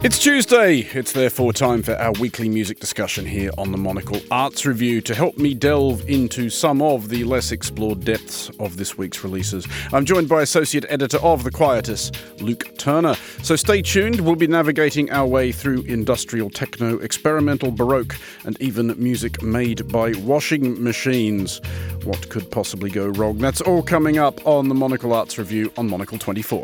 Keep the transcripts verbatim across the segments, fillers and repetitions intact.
It's Tuesday. It's therefore time for our weekly music discussion here on the Monocle Arts Review. To help me delve into some of the less explored depths of this week's releases, I'm joined by Associate Editor of The Quietus, Luke Turner. So stay tuned. We'll be navigating our way through industrial techno, experimental baroque, and even music made by washing machines. What could possibly go wrong? That's all coming up on the Monocle Arts Review on Monocle twenty-four.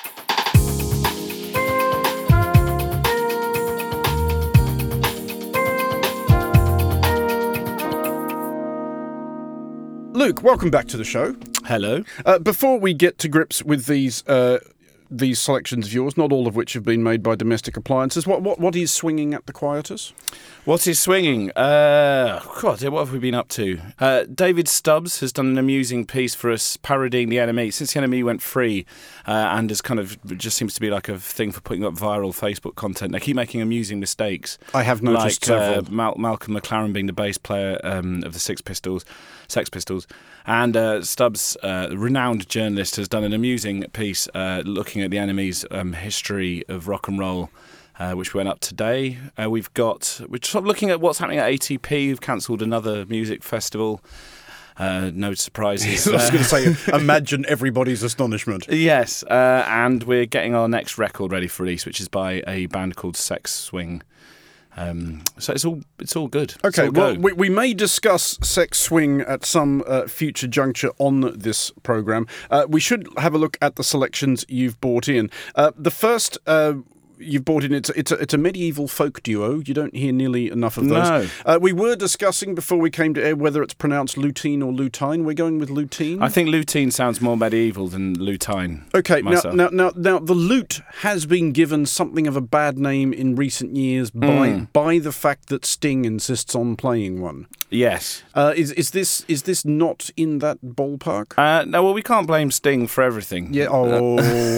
Luke, welcome back to the show. Hello. Uh, before we get to grips with these uh, these selections of yours, not all of which have been made by domestic appliances, what what, what is swinging at the Quietus? What is swinging? Uh, God, what have we been up to? Uh, David Stubbs has done an amusing piece for us parodying The Enemy. Since The Enemy went free uh, and is kind of just seems to be like a thing for putting up viral Facebook content, they keep making amusing mistakes. I have noticed like, several. Uh, Mal- Malcolm McLaren being the bass player um, of the Six Pistols, Sex Pistols. And uh, Stubbs, uh, a renowned journalist, has done an amusing piece uh, looking at The Enemy's um, history of rock and roll, Uh, which went up today. Uh, we've got, we're sort of looking at what's happening at A T P, who've cancelled another music festival. Uh, no surprises. I was going to say, imagine everybody's astonishment. Yes, uh, and we're getting our next record ready for release, which is by a band called Sex Swing. Um, so it's all it's all good. Okay, all well, go. we, we may discuss Sex Swing at some uh, future juncture on this programme. Uh, we should have a look at the selections you've brought in. Uh, the first... Uh, You've brought in, it's a, it's, a, it's a medieval folk duo. You don't hear nearly enough of those. No. Uh, we were discussing before we came to air whether it's pronounced lutein or lutine. We're going with lutein. I think lutein sounds more medieval than lutine. Okay, now, myself. now, now, now, the lute has been given something of a bad name in recent years by Mm. by the fact that Sting insists on playing one. Yes. Uh, is is this is this not in that ballpark? Uh, no, well, we can't blame Sting for everything. Yeah. Oh,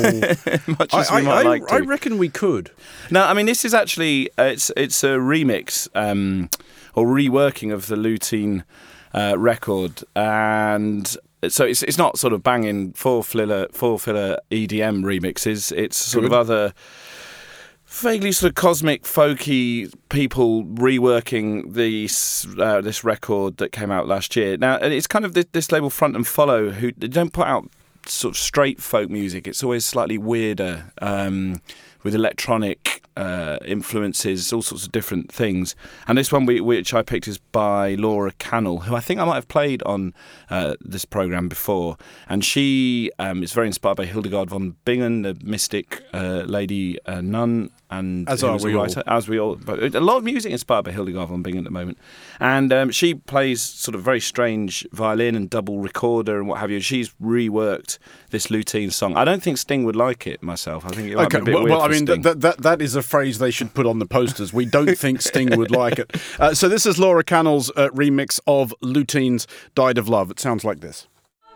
Much as I, we might I, like to. I reckon we could. No, I mean this is actually uh, it's it's a remix um, or reworking of the Lutein uh, record, and so it's it's not sort of banging four filler four filler E D M remixes. It's sort Good. of other vaguely sort of cosmic folky people reworking this uh, this record that came out last year. Now it's kind of this, this label Front and Follow, who they don't put out sort of straight folk music. It's always slightly weirder. Um, with electronic uh, influences, all sorts of different things. And this one, we, which I picked, is by Laura Cannell, who I think I might have played on uh, this programme before. And she um, is very inspired by Hildegard von Bingen, the mystic uh, lady uh, nun. And as who are was a we all. writer, as we all. But a lot of music inspired by Hildegard von Bingen at the moment. And um, she plays sort of very strange violin and double recorder and what have you. She's reworked this lutein song. I don't think Sting would like it myself. I think it might Okay, be a bit well, weird well I for mean, Sting. that, that that is a phrase they should put on the posters. We don't think Sting would like it. Uh, so this is Laura Cannell's uh, remix of Lutein's Died of Love. It sounds like this.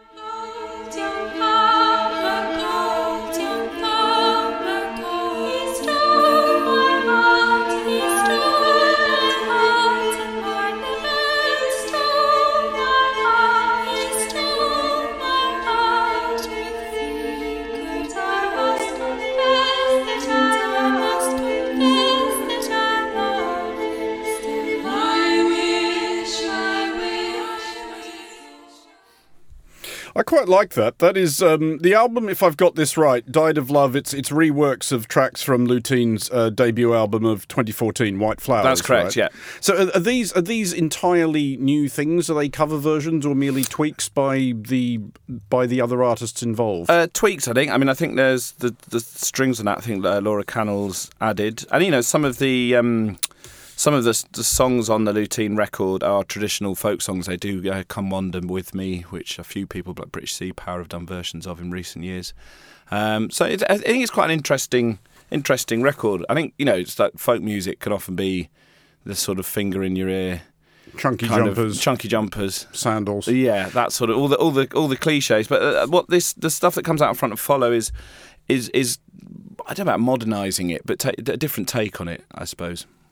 I quite like that. That is um, the album, if I've got this right, Died of Love. It's it's reworks of tracks from Lutein's uh, debut album of twenty fourteen, White Flowers. That's correct, right? yeah. So are, are these are these entirely new things? Are they cover versions or merely tweaks by the by the other artists involved? Uh, tweaks, I think. I mean, I think there's the the strings on that. I think uh, Laura Cannell's added, and you know, some of the. Um, Some of the, the songs on the Lutein record are traditional folk songs. They do uh, Come Wander With Me, which a few people like British Sea Power have done versions of in recent years. Um, so it, I think it's quite an interesting interesting record. I think, you know, it's like folk music can often be the sort of finger in your ear. Chunky kind jumpers. Of, chunky jumpers. Sandals. Yeah, that sort of, all the all the, all the cliches. But uh, what this the stuff that comes out in Front and Follow is, is, is I don't know about modernising it, but ta- a different take on it, I suppose.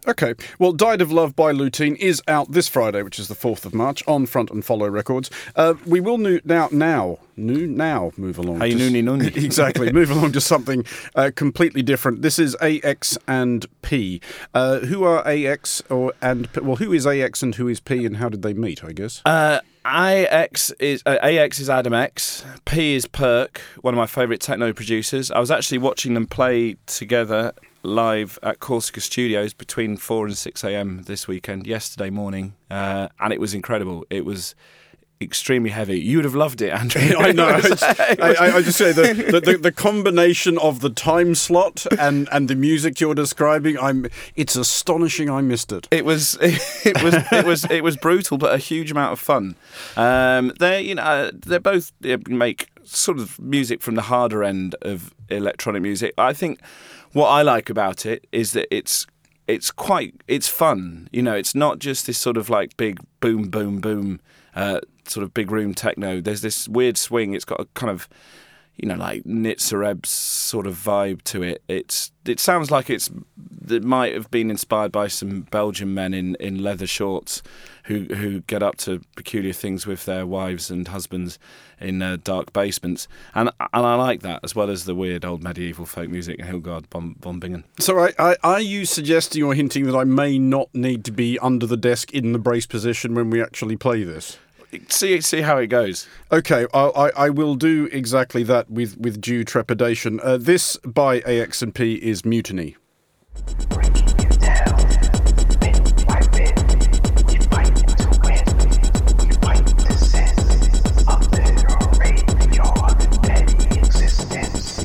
Okay. Well, Died of Love by Lutein is out this Friday, which is the fourth of March, on Front and Follow Records. Uh, we will nu- now, now, nu- now move along. Hey, to noonie, noonie. Exactly. Move along to something uh, completely different. This is A X and P. Uh, who are A X or and P? Well, who is A X and who is P, and how did they meet, I guess? Uh, A X is uh, A X is Adam X. P is Perk, one of my favourite techno producers. I was actually watching them play together live at Corsica Studios between four and six a.m. this weekend, yesterday morning, uh, and it was incredible. It was extremely heavy. You would have loved it, Andrew. I know. I, was, I, I, I just say the, the, the, the combination of the time slot and, and the music you're describing. I'm. It's astonishing. I missed it. It was. It was. It was. It was brutal, but a huge amount of fun. Um, they, you know, they both make sort of music from the harder end of electronic music. I think what I like about it is that it's. It's quite. It's fun. You know, it's not just this sort of like big boom, boom, boom. Uh, sort of big room techno. There's this weird swing. It's got a kind of, you know, like Nitzereb's sort of vibe to it. It's it sounds like it's it might have been inspired by some Belgian men in, in leather shorts who who get up to peculiar things with their wives and husbands in uh, dark basements. And and I like that, as well as the weird old medieval folk music, Hilgard von, von Bingen. So I, I, are you suggesting or hinting that I may not need to be under the desk in the brace position when we actually play this? See, see how it goes. Okay, I, I, I will do exactly that with, with due trepidation. Uh, this by A X and P is Mutiny. Breaking you down, bit by bit, we fight to win, we fight to sin, obliterate your petty existence.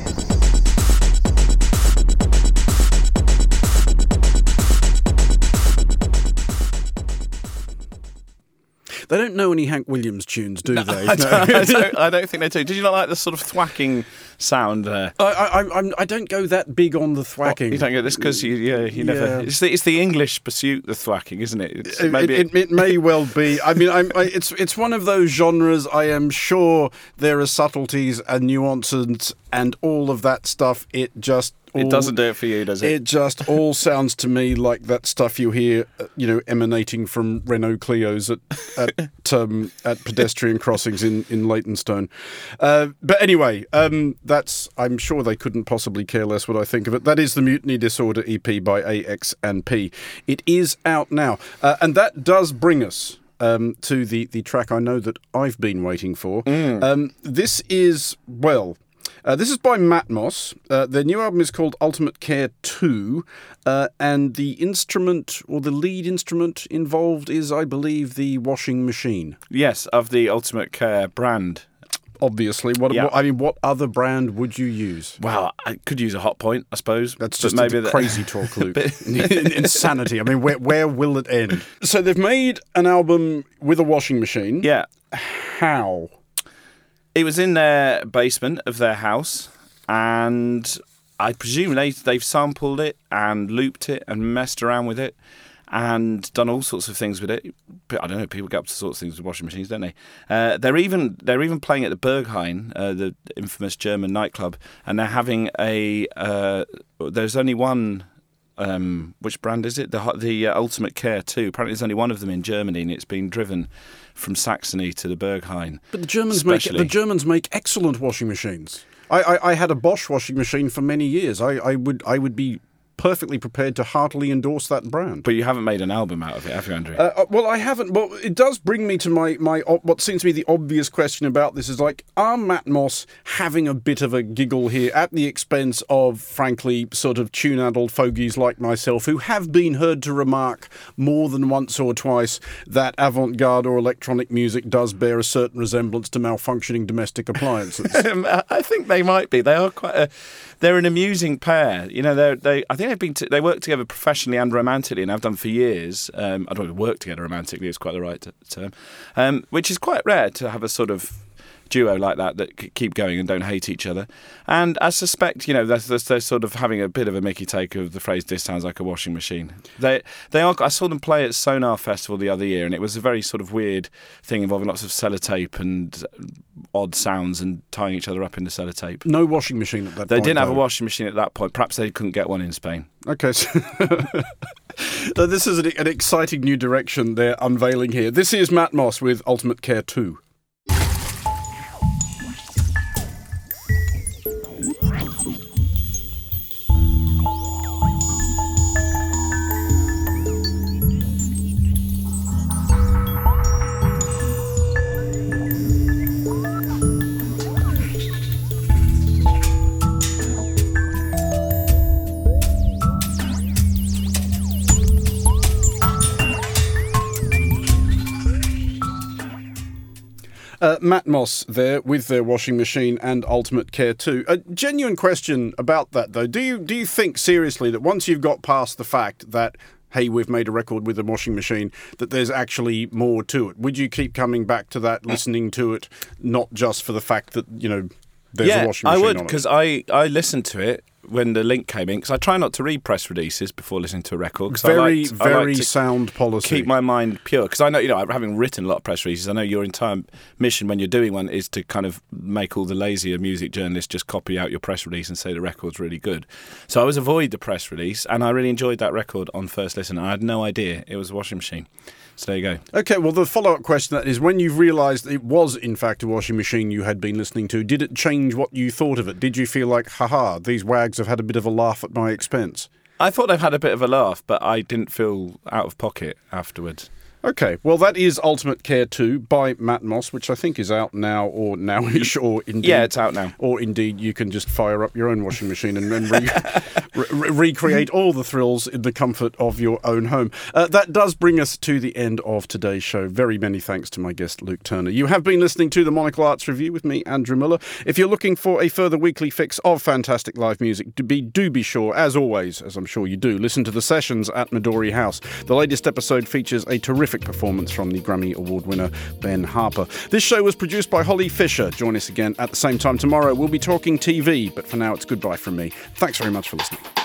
They don't know any Hank Williams tunes, do No, they? I, No. don't, I, don't, I don't think they do. Did you not like the sort of thwacking sound there? I, I, I'm, I don't go that big on the thwacking. You don't get this because you, yeah, you never. Yeah. It's the it's the English pursuit, the thwacking, isn't it? It's It, maybe it, it, it may well be. I mean, I'm, I, it's it's one of those genres. I am sure there are subtleties and nuances and all of that stuff. It just all, it doesn't do it for you, does it? It just all sounds to me like that stuff you hear, uh, you know, emanating from Renault Clios at at, um, at pedestrian crossings in in Leytonstone. Uh, but anyway, um, that's. I'm sure they couldn't possibly care less what I think of it. That is the Mutiny Disorder E P by A X and P. It is out now, uh, and that does bring us um, to the the track I know that I've been waiting for. Mm. Um, this is well. Uh, this is by Matmos. Uh, their new album is called Ultimate Care two, uh, and the instrument, or the lead instrument involved is, I believe, the washing machine. Yes, of the Ultimate Care brand. Obviously. What, Yeah. what I mean, what other brand would you use? Well, I could use a hot point, I suppose. That's but just maybe a that- crazy talk, Luke. Bit- Insanity. I mean, where, where will it end? So they've made an album with a washing machine. Yeah. How? It was in their basement of their house, and I presume they, they've sampled it and looped it and messed around with it and done all sorts of things with it. But I don't know, people get up to sorts of things with washing machines, don't they? Uh, they're even they're even playing at the Berghain, uh, the infamous German nightclub, and they're having a... Uh, there's only one... Um, which brand is it? The the uh, Ultimate Care two. Apparently there's only one of them in Germany, and it's been driven from Saxony to the Berghain. But the Germans make Especially. the Germans make excellent washing machines. I, I, I had a Bosch washing machine for many years. I, I would I would be perfectly prepared to heartily endorse that brand. But you haven't made an album out of it, have you, Andrew? Uh, well, I haven't. Well, it does bring me to my, my what seems to be the obvious question about this is like, are Matmos having a bit of a giggle here at the expense of, frankly, sort of tune-addled fogies like myself who have been heard to remark more than once or twice that avant-garde or electronic music does bear a certain resemblance to malfunctioning domestic appliances? I think they might be. They are quite a... They're an amusing pair. You know, they they I think they've been t- they work together professionally and romantically, and have done for years. Um, I don't know, work together romantically is quite the right t- term, um, which is quite rare to have a sort of duo like that that c- keep going and don't hate each other. And I suspect, you know, they're, they're, they're sort of having a bit of a Mickey take of the phrase "this sounds like a washing machine." They they are. I saw them play at Sonar Festival the other year, and it was a very sort of weird thing involving lots of sellotape and odd sounds and tying each other up in the sellotape. No washing machine at that They point. didn't have though. a washing machine at that point. Perhaps they couldn't get one in Spain. Okay, so, so this is an, an exciting new direction they're unveiling here. This is Matt Moss with Ultimate Care two. Uh, Matt Moss there with their washing machine and Ultimate Care two. A genuine question about that, though. Do you do you think seriously that once you've got past the fact that, hey, we've made a record with a washing machine, that there's actually more to it? Would you keep coming back to that, listening to it, not just for the fact that, you know, there's yeah, a washing machine I would, on it? because I, I listened to it when the link came in, because I try not to read press releases before listening to a record. Cause Very, I like to, very I like to sound policy. keep my mind pure, because I know, you know, having written a lot of press releases, I know your entire mission when you're doing one is to kind of make all the lazier music journalists just copy out your press release and say the record's really good. So I always avoid the press release, and I really enjoyed that record on first listen. I had no idea it was a washing machine. So there you go. Okay, well, the follow-up question that is, when you've realised it was, in fact, a washing machine you had been listening to, did it change what you thought of it? Did you feel like, haha, these wags have had a bit of a laugh at my expense? I thought they've had a bit of a laugh, but I didn't feel out of pocket afterwards. Okay, well, that is Ultimate Care two by Matt Moss, which I think is out now, or nowish, or indeed... Yeah, it's out now. Or indeed, you can just fire up your own washing machine and then re- re- recreate all the thrills in the comfort of your own home. Uh, that does bring us to the end of today's show. Very many thanks to my guest, Luke Turner. You have been listening to the Monocle Arts Review with me, Andrew Muller. If you're looking for a further weekly fix of fantastic live music, do be, do be sure, as always, as I'm sure you do, listen to the sessions at Midori House. The latest episode features a terrific performance from the Grammy Award winner Ben Harper. This show was produced by Holly Fisher. Join us again at the same time tomorrow. We'll be talking T V, but for now it's goodbye from me. Thanks very much for listening.